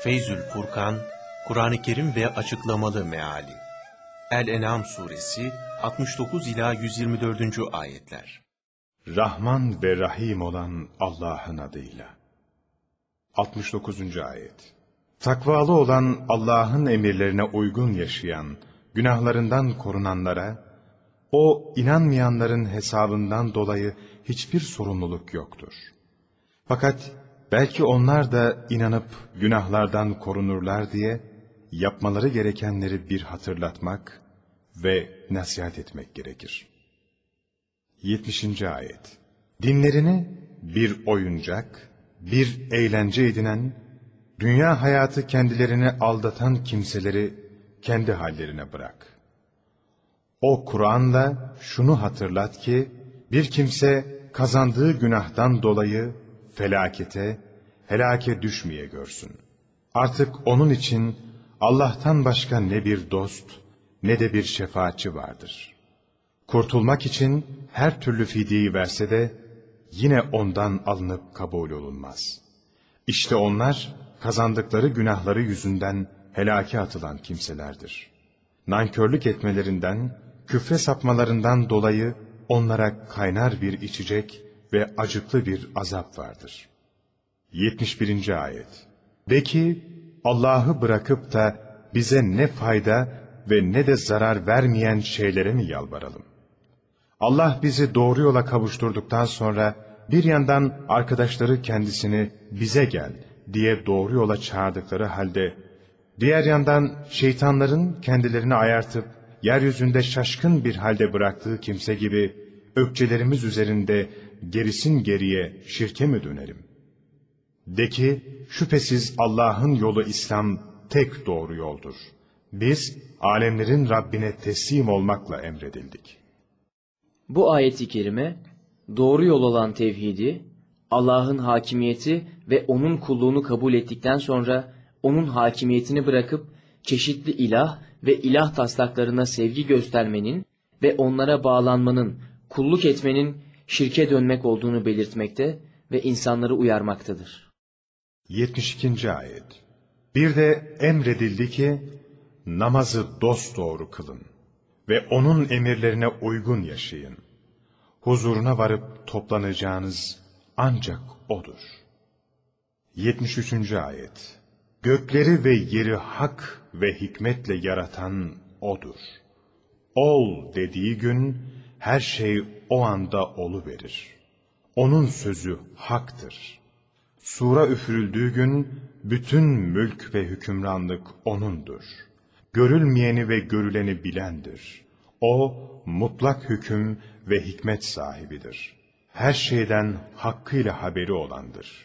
Feyzül Furkan, Kur'an-ı Kerim ve açıklamalı meali. El-En'am suresi 69 ila 124. ayetler. Rahman ve Rahim olan Allah'ın adıyla. 69. ayet. Takvalı olan, Allah'ın emirlerine uygun yaşayan, günahlarından korunanlara, o inanmayanların hesabından dolayı hiçbir sorumluluk yoktur. Fakat belki onlar da inanıp günahlardan korunurlar diye yapmaları gerekenleri bir hatırlatmak ve nasihat etmek gerekir. 70. ayet. Dinlerini bir oyuncak, bir eğlence edinen, dünya hayatı kendilerini aldatan kimseleri kendi hallerine bırak. O Kur'an'la şunu hatırlat ki, bir kimse kazandığı günahtan dolayı helake düşmeye görsün. Artık onun için Allah'tan başka ne bir dost, ne de bir şefaatçi vardır. Kurtulmak için her türlü fidyeyi verse de, yine ondan alınıp kabul olunmaz. İşte onlar, kazandıkları günahları yüzünden helake atılan kimselerdir. Nankörlük etmelerinden, küfre sapmalarından dolayı onlara kaynar bir içecek ve acıklı bir azap vardır. 71. ayet. De ki, Allah'ı bırakıp da bize ne fayda ve ne de zarar vermeyen şeylere mi yalvaralım? Allah bizi doğru yola kavuşturduktan sonra bir yandan arkadaşları kendisini bize gel diye doğru yola çağırdıkları halde, diğer yandan şeytanların kendilerini ayartıp yeryüzünde şaşkın bir halde bıraktığı kimse gibi ökçelerimiz üzerinde gerisin geriye şirke mi dönelim? De ki, şüphesiz Allah'ın yolu İslam tek doğru yoldur. Biz alemlerin Rabbine teslim olmakla emredildik. Bu ayet-i kerime, doğru yol olan tevhidi, Allah'ın hakimiyeti ve onun kulluğunu kabul ettikten sonra onun hakimiyetini bırakıp çeşitli ilah ve ilah taslaklarına sevgi göstermenin ve onlara bağlanmanın, kulluk etmenin şirke dönmek olduğunu belirtmekte ve insanları uyarmaktadır. 72. ayet. Bir de emredildi ki, namazı dosdoğru kılın ve onun emirlerine uygun yaşayın. Huzuruna varıp toplanacağınız ancak O'dur. 73. ayet. Gökleri ve yeri hak ve hikmetle yaratan O'dur. Ol dediği gün her şey o anda oluverir. Onun sözü haktır. Sura üfürüldüğü gün bütün mülk ve hükümranlık O'nundur. Görülmeyeni ve görüleni bilendir. O mutlak hüküm ve hikmet sahibidir. Her şeyden hakkıyla haberi olandır.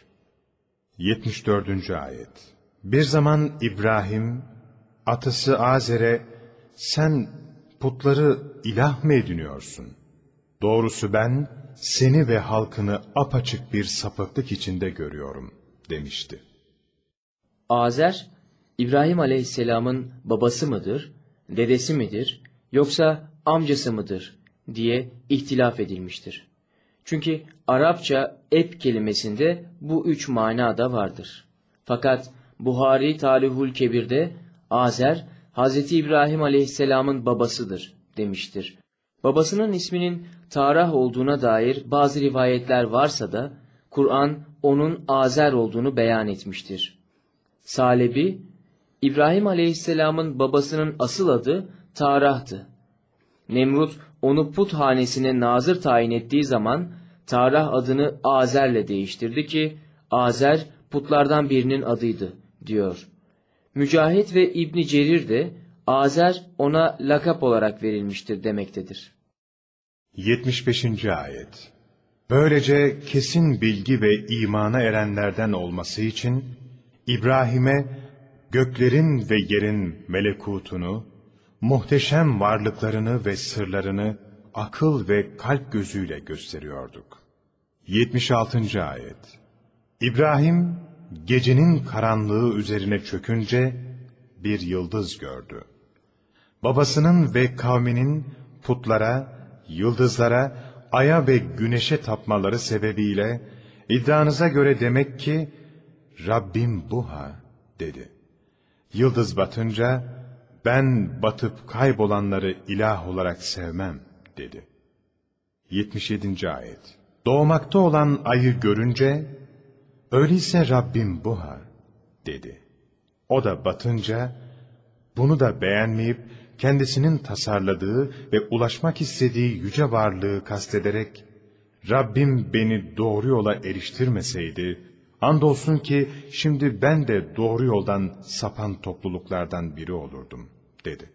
74. ayet. Bir zaman İbrahim, atası Azer'e, sen putları ilah mı ediniyorsun? Doğrusu ben seni ve halkını apaçık bir sapıklık içinde görüyorum demişti. Azer, İbrahim Aleyhisselam'ın babası mıdır, dedesi midir, yoksa amcası mıdır diye ihtilaf edilmiştir. Çünkü Arapça ep kelimesinde bu üç mana da vardır. Fakat Buhari Tarihul Kebir'de Azer, Hz. İbrahim Aleyhisselam'ın babasıdır demiştir. Babasının isminin Tarah olduğuna dair bazı rivayetler varsa da Kur'an onun Azer olduğunu beyan etmiştir. Salebi, İbrahim Aleyhisselam'ın babasının asıl adı Tarah'tı. Nemrut onu put hanesine nazır tayin ettiği zaman Tarah adını Azer'le değiştirdi ki Azer putlardan birinin adıydı diyor. Mücahit ve İbn Cerir de Azer ona lakap olarak verilmiştir demektedir. 75. ayet. Böylece kesin bilgi ve imana erenlerden olması için İbrahim'e göklerin ve yerin melekutunu, muhteşem varlıklarını ve sırlarını akıl ve kalp gözüyle gösteriyorduk. 76. ayet. İbrahim gecenin karanlığı üzerine çökünce bir yıldız gördü. Babasının ve kavminin putlara, yıldızlara, aya ve güneşe tapmaları sebebiyle iddianıza göre demek ki Rabbim bu ha dedi. Yıldız batınca, ben batıp kaybolanları ilah olarak sevmem dedi. 77. ayet. Doğmakta olan ayı görünce, öyleyse Rabbim bu ha dedi. O da batınca, bunu da beğenmeyip, kendisinin tasarladığı ve ulaşmak istediği yüce varlığı kastederek, Rabbim beni doğru yola eriştirmeseydi, andolsun ki şimdi ben de doğru yoldan sapan topluluklardan biri olurdum, dedi.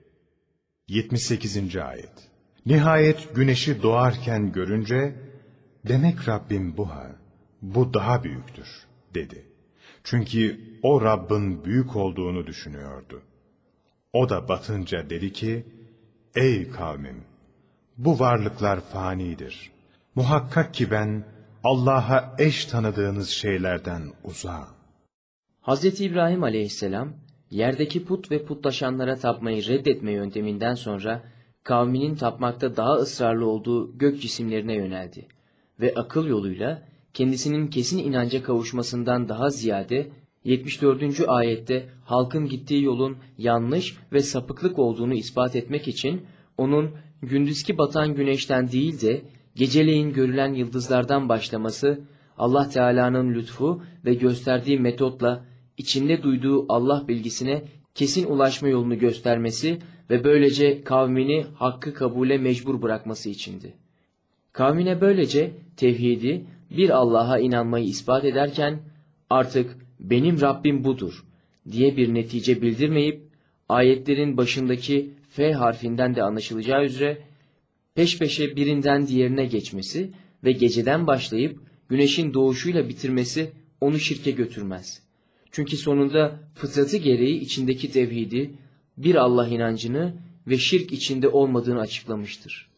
78. ayet. Nihayet güneşi doğarken görünce, demek Rabbim bu ha, bu daha büyüktür, dedi. Çünkü o Rabbin büyük olduğunu düşünüyordu. O da batınca dedi ki, ey kavmim, bu varlıklar fanidir. Muhakkak ki ben Allah'a eş tanıdığınız şeylerden uzağım. Hz. İbrahim aleyhisselam, yerdeki put ve putlaşanlara tapmayı reddetme yönteminden sonra, kavminin tapmakta daha ısrarlı olduğu gök cisimlerine yöneldi ve akıl yoluyla kendisinin kesin inanca kavuşmasından daha ziyade 74. ayette halkın gittiği yolun yanlış ve sapıklık olduğunu ispat etmek için onun gündüzki batan güneşten değil de geceleyin görülen yıldızlardan başlaması, Allah Teala'nın lütfu ve gösterdiği metotla içinde duyduğu Allah bilgisine kesin ulaşma yolunu göstermesi ve böylece kavmini hakkı kabule mecbur bırakması içindi. Kavmine böylece tevhidi, bir Allah'a inanmayı ispat ederken artık benim Rabbim budur diye bir netice bildirmeyip, ayetlerin başındaki F harfinden de anlaşılacağı üzere peş peşe birinden diğerine geçmesi ve geceden başlayıp güneşin doğuşuyla bitirmesi onu şirke götürmez. Çünkü sonunda fıtratı gereği içindeki tevhidi, bir Allah inancını ve şirk içinde olmadığını açıklamıştır.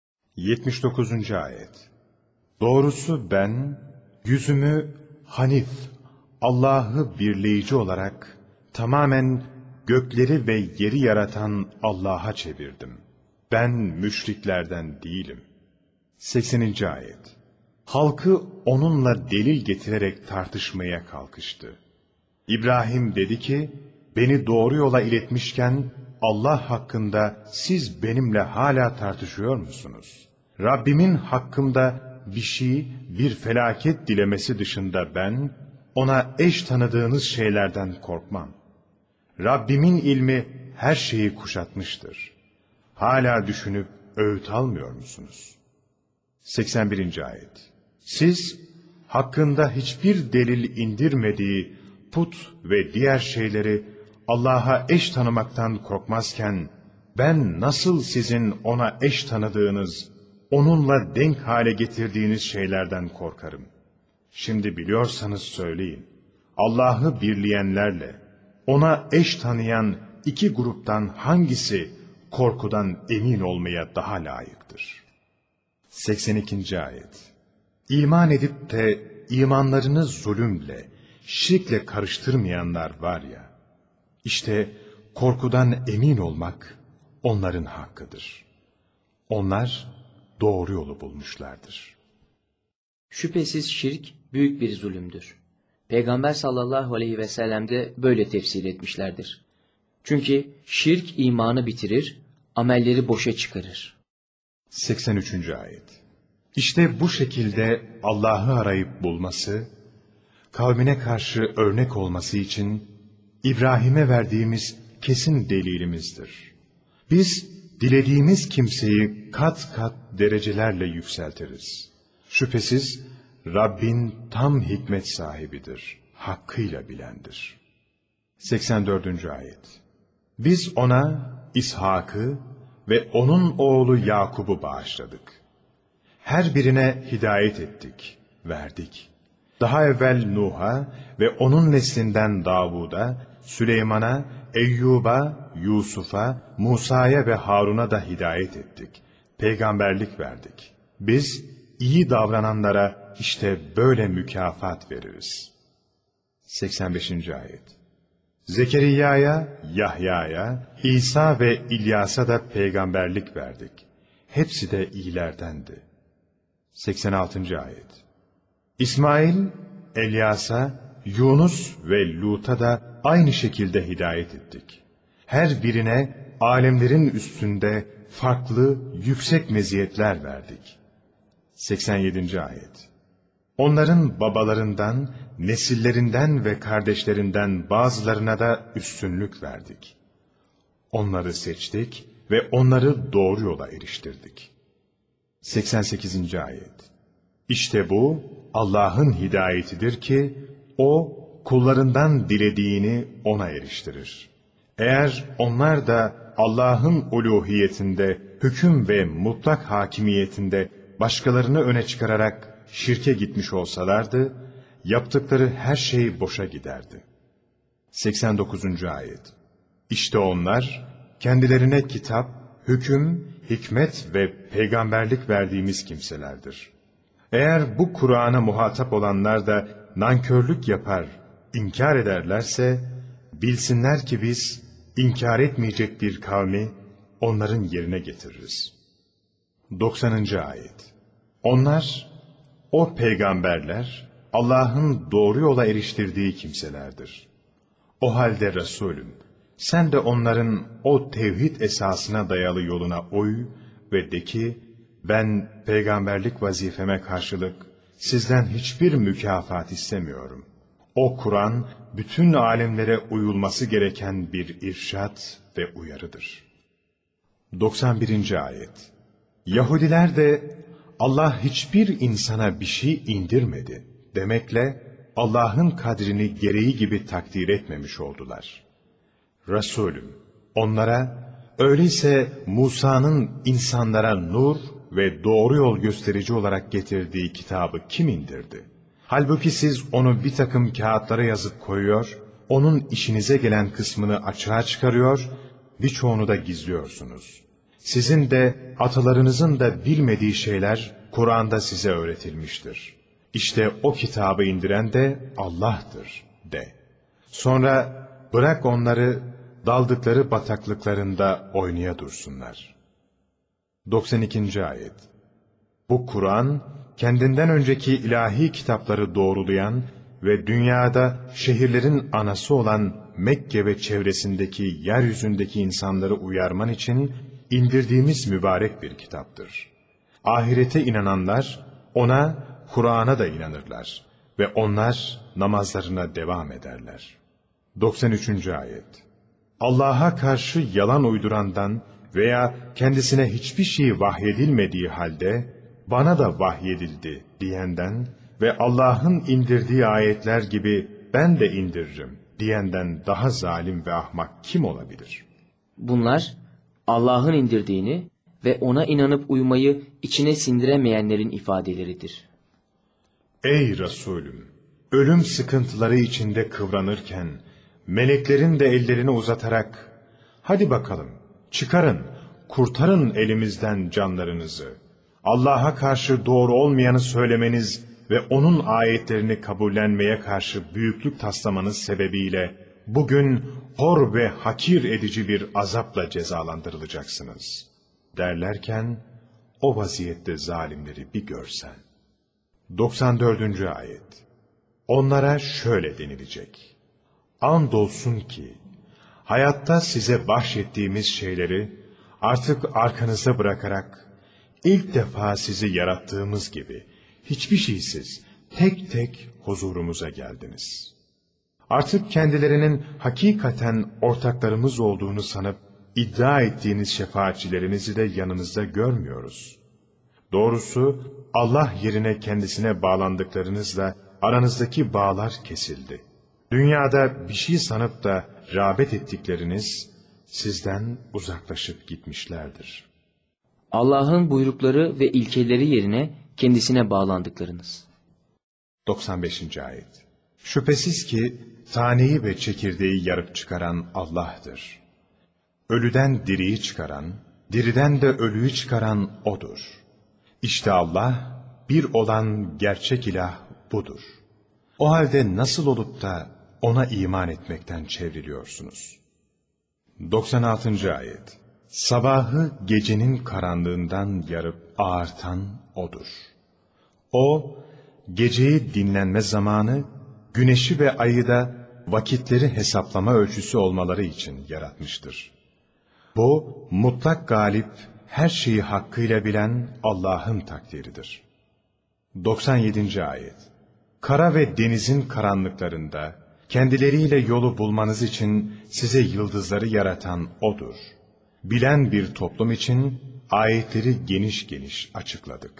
79. ayet. Doğrusu ben yüzümü Hanif, Allah'ı birleyici olarak tamamen gökleri ve yeri yaratan Allah'a çevirdim. Ben müşriklerden değilim. 80. ayet. Halkı onunla delil getirerek tartışmaya kalkıştı. İbrahim dedi ki, beni doğru yola iletmişken Allah hakkında siz benimle hala tartışıyor musunuz? Rabbimin hakkımda bir felaket dilemesi dışında ben ona eş tanıdığınız şeylerden korkmam. Rabbimin ilmi her şeyi kuşatmıştır. Hala düşünüp öğüt almıyor musunuz? 81. ayet. Siz hakkında hiçbir delil indirmediği put ve diğer şeyleri Allah'a eş tanımaktan korkmazken, ben nasıl sizin ona eş tanıdığınız, onunla denk hale getirdiğiniz şeylerden korkarım. Şimdi biliyorsanız söyleyin, Allah'ı birleyenlerle, ona eş tanıyan iki gruptan hangisi korkudan emin olmaya daha layıktır? 82. ayet. İman edip de imanlarını zulümle, şirkle karıştırmayanlar var ya, işte korkudan emin olmak onların hakkıdır. Onlar doğru yolu bulmuşlardır. Şüphesiz şirk büyük bir zulümdür. Peygamber sallallahu aleyhi ve sellem de böyle tefsir etmişlerdir. Çünkü şirk imanı bitirir, amelleri boşa çıkarır. 83. ayet. İşte bu şekilde Allah'ı arayıp bulması, kavmine karşı örnek olması için İbrahim'e verdiğimiz kesin delilimizdir. Biz dilediğimiz kimseyi kat kat derecelerle yükseltiriz. Şüphesiz Rabbin tam hikmet sahibidir, hakkıyla bilendir. 84. ayet. Biz ona İshak'ı ve onun oğlu Yakub'u bağışladık. Her birine hidayet ettik, verdik. Daha evvel Nuh'a ve onun neslinden Davud'a, Süleyman'a, Eyyub'a, Yusuf'a, Musa'ya ve Harun'a da hidayet ettik. Peygamberlik verdik. Biz iyi davrananlara işte böyle mükafat veririz. 85. ayet. Zekeriya'ya, Yahya'ya, İsa ve İlyas'a da peygamberlik verdik. Hepsi de iyilerdendi. 86. ayet. İsmail, Elyas'a, Yunus ve Lut'a da aynı şekilde hidayet ettik. Her birine alemlerin üstünde farklı, yüksek meziyetler verdik. 87. ayet. Onların babalarından, nesillerinden ve kardeşlerinden bazılarına da üstünlük verdik. Onları seçtik ve onları doğru yola eriştirdik. 88. ayet. İşte bu Allah'ın hidayetidir ki O kullarından dilediğini ona eriştirir. Eğer onlar da Allah'ın uluhiyetinde, hüküm ve mutlak hakimiyetinde başkalarını öne çıkararak şirke gitmiş olsalardı, yaptıkları her şey boşa giderdi. 89. ayet. İşte onlar, kendilerine kitap, hüküm, hikmet ve peygamberlik verdiğimiz kimselerdir. Eğer bu Kur'an'a muhatap olanlar da nankörlük yapar, inkar ederlerse, bilsinler ki biz inkar etmeyecek bir kavmi onların yerine getiririz. 90. ayet. Onlar, o peygamberler, Allah'ın doğru yola eriştirdiği kimselerdir. O halde Resulüm, sen de onların o tevhid esasına dayalı yoluna uy ve de ki, ben peygamberlik vazifeme karşılık sizden hiçbir mükafat istemiyorum. O Kur'an, bütün alemlere uyulması gereken bir irşat ve uyarıdır. 91. ayet. Yahudiler de Allah hiçbir insana bir şey indirmedi demekle Allah'ın kadrini gereği gibi takdir etmemiş oldular. Resulüm, onlara, öyleyse Musa'nın insanlara nur ve doğru yol gösterici olarak getirdiği kitabı kim indirdi? Halbuki siz onu bir takım kağıtlara yazıp koyuyor, onun işinize gelen kısmını açığa çıkarıyor, birçoğunu da gizliyorsunuz. Sizin de atalarınızın da bilmediği şeyler Kur'an'da size öğretilmiştir. İşte o kitabı indiren de Allah'tır de. Sonra bırak onları daldıkları bataklıklarında oynaya dursunlar. 92. ayet. Bu Kur'an, kendinden önceki ilahi kitapları doğrulayan ve dünyada şehirlerin anası olan Mekke ve çevresindeki yeryüzündeki insanları uyarman için indirdiğimiz mübarek bir kitaptır. Ahirete inananlar ona, Kur'an'a da inanırlar ve onlar namazlarına devam ederler. 93. ayet. Allah'a karşı yalan uydurandan veya kendisine hiçbir şey vahyedilmediği halde bana da vahyedildi diyenden ve Allah'ın indirdiği ayetler gibi ben de indiririm diyenden daha zalim ve ahmak kim olabilir? Bunlar Allah'ın indirdiğini ve ona inanıp uymayı içine sindiremeyenlerin ifadeleridir. Ey Resulüm! Ölüm sıkıntıları içinde kıvranırken, meleklerin de ellerini uzatarak, hadi bakalım, çıkarın, kurtarın elimizden canlarınızı. Allah'a karşı doğru olmayanı söylemeniz ve onun ayetlerini kabullenmeye karşı büyüklük taslamanız sebebiyle, bugün hor ve hakir edici bir azapla cezalandırılacaksınız. Derlerken, o vaziyette zalimleri bir görsen. 94. ayet. Onlara şöyle denilecek. Andolsun ki, hayatta size bahşettiğimiz şeyleri artık arkanıza bırakarak, ilk defa sizi yarattığımız gibi, hiçbir şeysiz, tek tek huzurumuza geldiniz. Artık kendilerinin hakikaten ortaklarımız olduğunu sanıp, iddia ettiğiniz şefaatçilerinizi de yanınızda görmüyoruz. Doğrusu Allah yerine kendisine bağlandıklarınızla aranızdaki bağlar kesildi. Dünyada bir şey sanıp da rağbet ettikleriniz sizden uzaklaşıp gitmişlerdir. Allah'ın buyrukları ve ilkeleri yerine kendisine bağlandıklarınız. 95. ayet. Şüphesiz ki taneyi ve çekirdeği yarıp çıkaran Allah'tır. Ölüden diriyi çıkaran, diriden de ölüyü çıkaran O'dur. İşte Allah, bir olan gerçek ilah budur. O halde nasıl olup da ona iman etmekten çevriliyorsunuz? 96. ayet. Sabahı gecenin karanlığından yarıp ağartan O'dur. O, geceyi dinlenme zamanı, güneşi ve ayı da vakitleri hesaplama ölçüsü olmaları için yaratmıştır. Bu, mutlak galip, her şeyi hakkıyla bilen Allah'ın takdiridir. 97. Ayet. Kara ve denizin karanlıklarında, kendileriyle yolu bulmanız için size yıldızları yaratan O'dur. Bilen bir toplum için ayetleri geniş geniş açıkladık.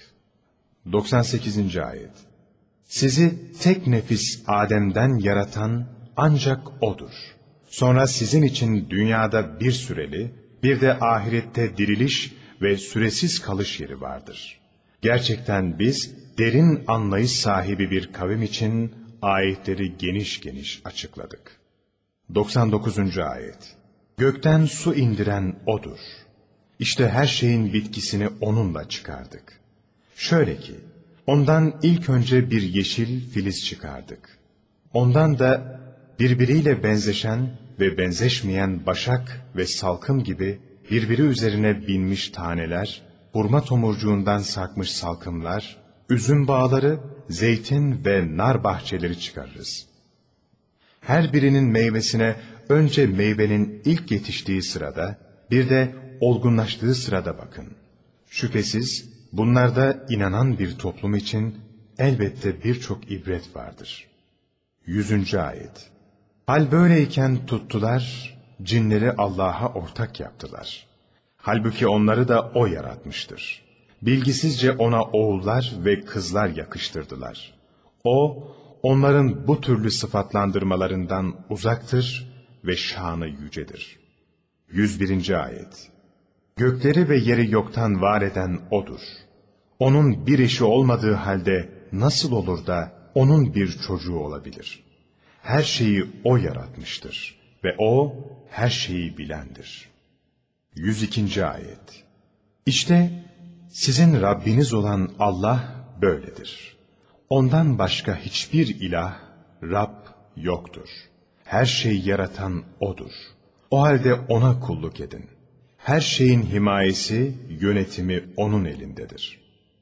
98. Ayet. Sizi tek nefis Adem'den yaratan ancak O'dur. Sonra sizin için dünyada bir süreli, bir de ahirette diriliş ve süresiz kalış yeri vardır. Gerçekten biz derin anlayış sahibi bir kavim için ayetleri geniş geniş açıkladık. 99. Ayet. Gökten su indiren O'dur. İşte her şeyin bitkisini O'nunla çıkardık. Şöyle ki, ondan ilk önce bir yeşil filiz çıkardık. Ondan da birbiriyle benzeşen ve benzeşmeyen başak ve salkım gibi birbiri üzerine binmiş taneler, hurma tomurcuğundan sarkmış salkımlar, üzüm bağları, zeytin ve nar bahçeleri çıkarırız. Her birinin meyvesine önce meyvenin ilk yetiştiği sırada, bir de olgunlaştığı sırada bakın. Şüphesiz bunlarda inanan bir toplum için elbette birçok ibret vardır. 100. Ayet. Hal böyleyken tuttular, cinleri Allah'a ortak yaptılar. Halbuki onları da O yaratmıştır. Bilgisizce O'na oğullar ve kızlar yakıştırdılar. O, onların bu türlü sıfatlandırmalarından uzaktır ve şanı yücedir. 101. Ayet. Gökleri ve yeri yoktan var eden O'dur. O'nun bir eşi olmadığı halde nasıl olur da O'nun bir çocuğu olabilir? Her şeyi O yaratmıştır ve O her şeyi bilendir. 102. Ayet. İşte sizin Rabbiniz olan Allah böyledir. Ondan başka hiçbir ilah, Rab yoktur. Her şeyi yaratan O'dur. O halde O'na kulluk edin. Her şeyin himayesi, yönetimi O'nun elindedir.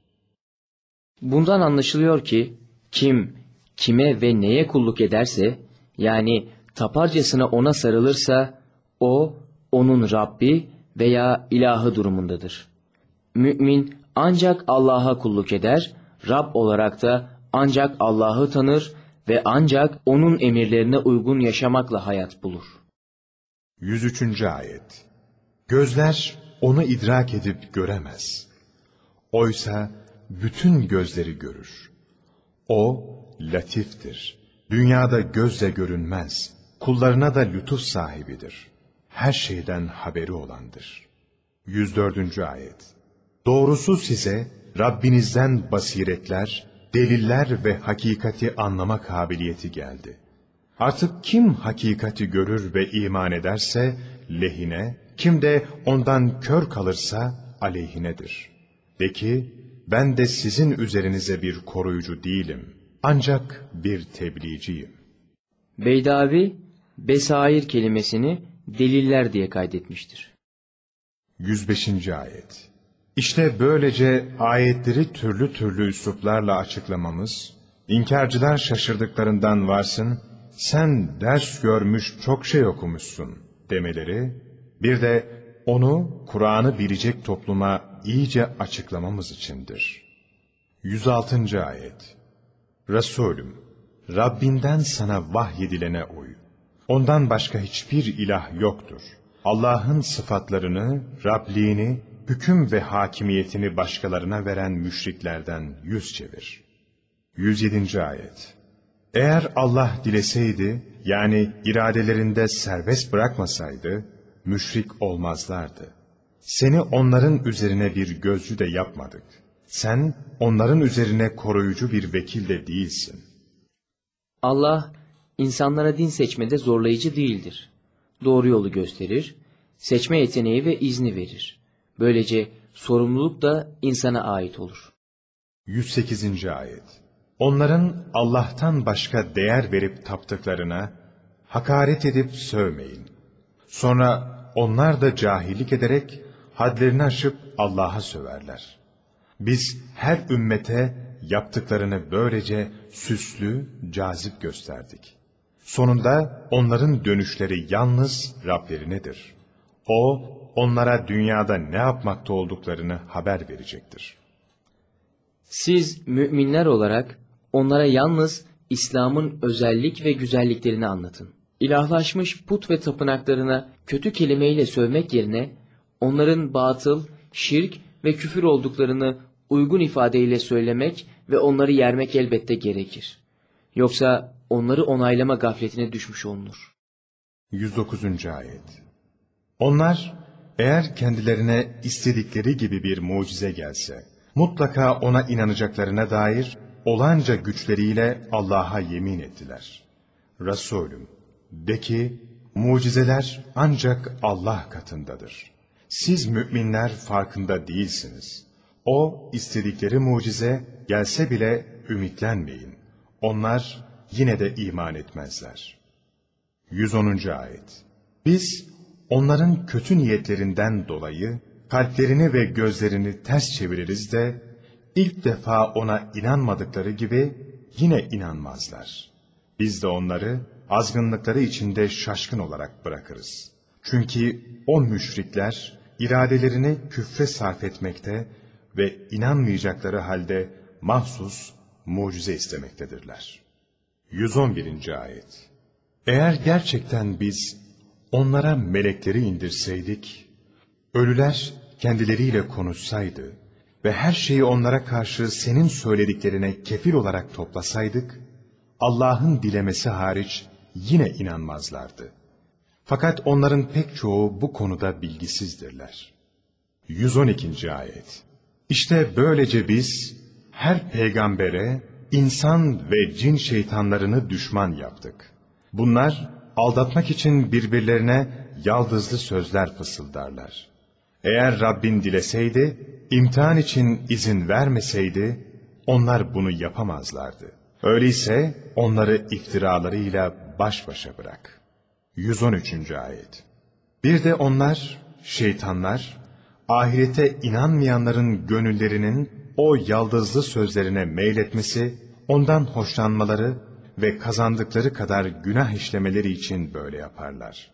Bundan anlaşılıyor ki kim, kime ve neye kulluk ederse, yani taparcasına O'na sarılırsa, O, onun Rabbi veya ilahı durumundadır. Mümin ancak Allah'a kulluk eder, Rab olarak da ancak Allah'ı tanır ve ancak O'nun emirlerine uygun yaşamakla hayat bulur. 103. Ayet. Gözler O'nu idrak edip göremez. Oysa bütün gözleri görür. O latiftir. Dünyada gözle görünmez. Kullarına da lütuf sahibidir. Her şeyden haberi olandır. 104. Ayet. Doğrusu size Rabbinizden basiretler, deliller ve hakikati anlama kabiliyeti geldi. Artık kim hakikati görür ve iman ederse lehine, kim de ondan kör kalırsa aleyhinedir. De ki, ben de sizin üzerinize bir koruyucu değilim, ancak bir tebliğciyim. Beydavi, besair kelimesini deliller diye kaydetmiştir. 105. Ayet. İşte böylece ayetleri türlü türlü üsluplarla açıklamamız, inkarcılar şaşırdıklarından varsın, sen ders görmüş çok şey okumuşsun demeleri, bir de onu Kur'an'ı bilecek topluma iyice açıklamamız içindir. 106. Ayet. Resulüm, Rabbinden sana vahyedilene uy. Ondan başka hiçbir ilah yoktur. Allah'ın sıfatlarını, Rabliğini, hüküm ve hakimiyetini başkalarına veren müşriklerden yüz çevir. 107. Ayet. Eğer Allah dileseydi, yani iradelerinde serbest bırakmasaydı, müşrik olmazlardı. Seni onların üzerine bir gözcü de yapmadık. Sen onların üzerine koruyucu bir vekil de değilsin. Allah, insanlara din seçmede zorlayıcı değildir. Doğru yolu gösterir, seçme yeteneği ve izni verir. Böylece sorumluluk da insana ait olur. 108. Ayet. Onların Allah'tan başka değer verip taptıklarına hakaret edip sövmeyin. Sonra onlar da cahillik ederek hadlerini aşıp Allah'a söverler. Biz her ümmete yaptıklarını böylece süslü, cazip gösterdik. Sonunda onların dönüşleri yalnız Rablerinedir. O, onlara dünyada ne yapmakta olduklarını haber verecektir. Siz müminler olarak onlara yalnız İslam'ın özellik ve güzelliklerini anlatın. İlahlaşmış put ve tapınaklarına kötü kelimeyle sövmek yerine onların batıl, şirk ve küfür olduklarını uygun ifadeyle söylemek ve onları yermek elbette gerekir. Yoksa onları onaylama gafletine düşmüş olunur. 109. Ayet. Onlar, eğer kendilerine istedikleri gibi bir mucize gelse, mutlaka ona inanacaklarına dair olanca güçleriyle Allah'a yemin ettiler. Resulüm, de ki, mucizeler ancak Allah katındadır. Siz müminler farkında değilsiniz. O, istedikleri mucize gelse bile ümitlenmeyin. Onlar yine de iman etmezler. 110. Ayet. Biz, onların kötü niyetlerinden dolayı kalplerini ve gözlerini ters çeviririz de, ilk defa ona inanmadıkları gibi yine inanmazlar. Biz de onları azgınlıkları içinde şaşkın olarak bırakırız. Çünkü o müşrikler iradelerini küfre sarf etmekte ve inanmayacakları halde mahsus mucize istemektedirler. 111. Ayet. Eğer gerçekten biz onlara melekleri indirseydik, ölüler kendileriyle konuşsaydı ve her şeyi onlara karşı senin söylediklerine kefil olarak toplasaydık, Allah'ın dilemesi hariç yine inanmazlardı. Fakat onların pek çoğu bu konuda bilgisizdirler. 112. Ayet. İşte böylece biz her peygambere insan ve cin şeytanlarını düşman yaptık. Bunlar aldatmak için birbirlerine yaldızlı sözler fısıldarlar. Eğer Rabbin dileseydi, imtihan için izin vermeseydi, onlar bunu yapamazlardı. Öyleyse onları iftiralarıyla baş başa bırak. 113. Ayet. Bir de onlar, şeytanlar, ahirete inanmayanların gönüllerinin o yaldızlı sözlerine meyletmesi, ondan hoşlanmaları ve kazandıkları kadar günah işlemeleri için böyle yaparlar.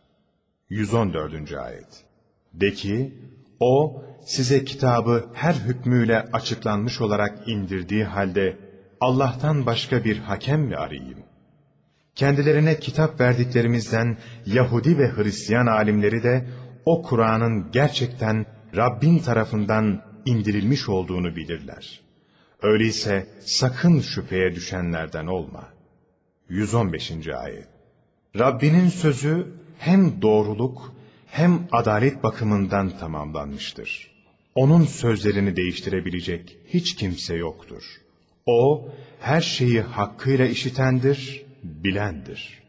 114. Ayet. De ki, o size kitabı her hükmüyle açıklanmış olarak indirdiği halde Allah'tan başka bir hakem mi arayayım? Kendilerine kitap verdiklerimizden Yahudi ve Hristiyan alimleri de o Kur'an'ın gerçekten Rabbin tarafından indirilmiş olduğunu bilirler. Öyleyse sakın şüpheye düşenlerden olma. 115. Ayet. Rabbinin sözü hem doğruluk hem adalet bakımından tamamlanmıştır. Onun sözlerini değiştirebilecek hiç kimse yoktur. O, her şeyi hakkıyla işitendir, bilendir.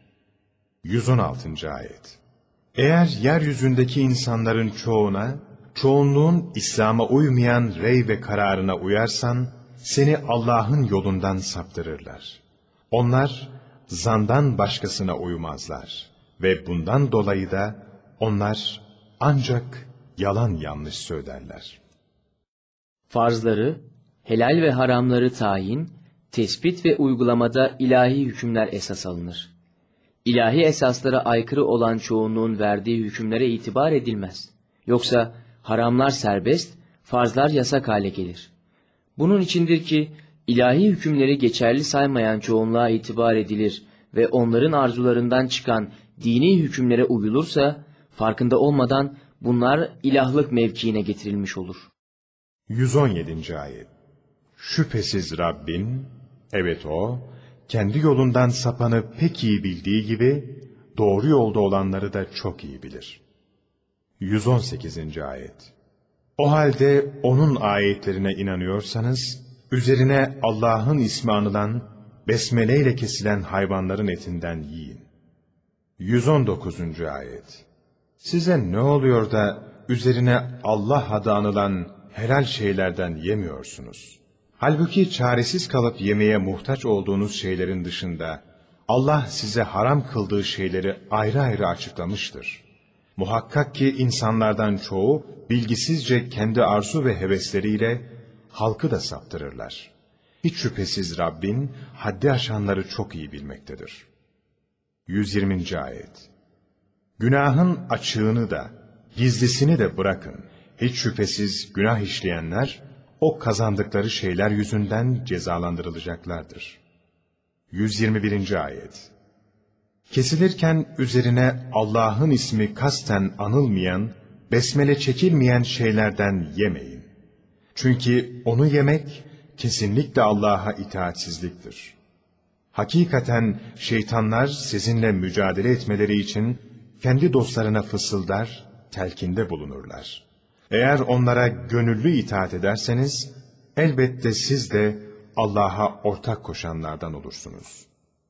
116. Ayet. Eğer yeryüzündeki insanların çoğuna, çoğunluğun İslam'a uymayan rey ve kararına uyarsan, seni Allah'ın yolundan saptırırlar. Onlar, zandan başkasına uymazlar ve bundan dolayı da onlar ancak yalan yanlış söylerler. Farzları, helal ve haramları tayin, tespit ve uygulamada ilahi hükümler esas alınır. İlahi esaslara aykırı olan çoğunluğun verdiği hükümlere itibar edilmez. Yoksa haramlar serbest, farzlar yasak hale gelir. Bunun içindir ki ilahi hükümleri geçerli saymayan çoğunluğa itibar edilir ve onların arzularından çıkan dini hükümlere uyulursa, farkında olmadan bunlar ilahlık mevkiine getirilmiş olur. 117. Ayet. Şüphesiz Rabbin, evet O, kendi yolundan sapanı pek iyi bildiği gibi, doğru yolda olanları da çok iyi bilir. 118. Ayet. O halde O'nun ayetlerine inanıyorsanız, üzerine Allah'ın ismi anılan, besmele ile kesilen hayvanların etinden yiyin. 119. Ayet. Size ne oluyor da üzerine Allah adı anılan helal şeylerden yemiyorsunuz? Halbuki çaresiz kalıp yemeye muhtaç olduğunuz şeylerin dışında Allah size haram kıldığı şeyleri ayrı ayrı açıklamıştır. Muhakkak ki insanlardan çoğu bilgisizce kendi arzu ve hevesleriyle halkı da saptırırlar. Hiç şüphesiz Rabbin haddi aşanları çok iyi bilmektedir. 120. Ayet. Günahın açığını da, gizlisini de bırakın. Hiç şüphesiz günah işleyenler, o kazandıkları şeyler yüzünden cezalandırılacaklardır. 121. Ayet. Kesilirken üzerine Allah'ın ismi kasten anılmayan, besmele çekilmeyen şeylerden yemeyin. Çünkü onu yemek, kesinlikle Allah'a itaatsizliktir. Hakikaten şeytanlar sizinle mücadele etmeleri için kendi dostlarına fısıldar, telkinde bulunurlar. Eğer onlara gönüllü itaat ederseniz, elbette siz de Allah'a ortak koşanlardan olursunuz.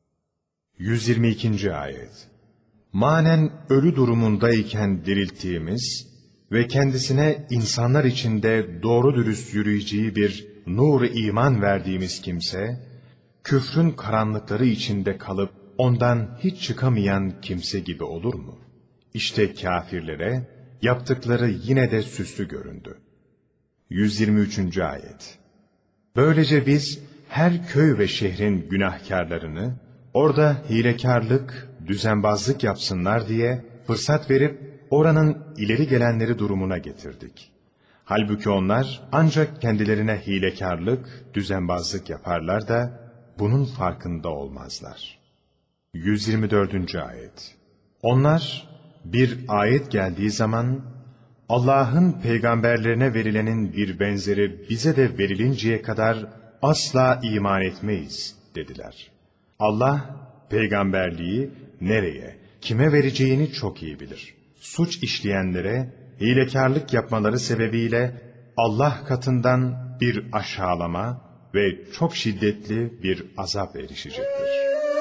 122. Ayet. Manen ölü durumundayken dirilttiğimiz ve kendisine insanlar içinde doğru dürüst yürüyeceği bir nur-u iman verdiğimiz kimse, küfrün karanlıkları içinde kalıp ondan hiç çıkamayan kimse gibi olur mu? İşte kâfirlere yaptıkları yine de süslü göründü. 123. Ayet. Böylece biz her köy ve şehrin günahkarlarını, orada hilekarlık, düzenbazlık yapsınlar diye fırsat verip oranın ileri gelenleri durumuna getirdik. Halbuki onlar ancak kendilerine hilekarlık, düzenbazlık yaparlar da bunun farkında olmazlar. 124. Ayet. Onlar bir ayet geldiği zaman Allah'ın peygamberlerine verilenin bir benzeri bize de verilinceye kadar asla iman etmeyiz dediler. Allah peygamberliği nereye, kime vereceğini çok iyi bilir. Suç işleyenlere hilekarlık yapmaları sebebiyle Allah katından bir aşağılama ve çok şiddetli bir azap erişecektir.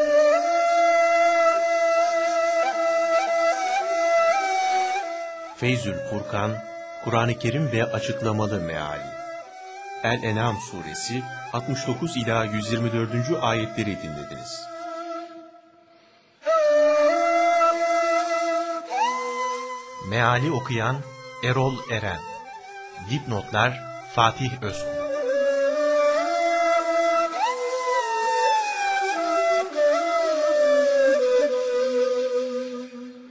Feyzül Furkan, Kur'an-ı Kerim ve açıklamalı meali. El-En'am suresi 69 ila 124. ayetleri dinlediniz. Meali okuyan Erol Eren. Dipnotlar Fatih Özkul.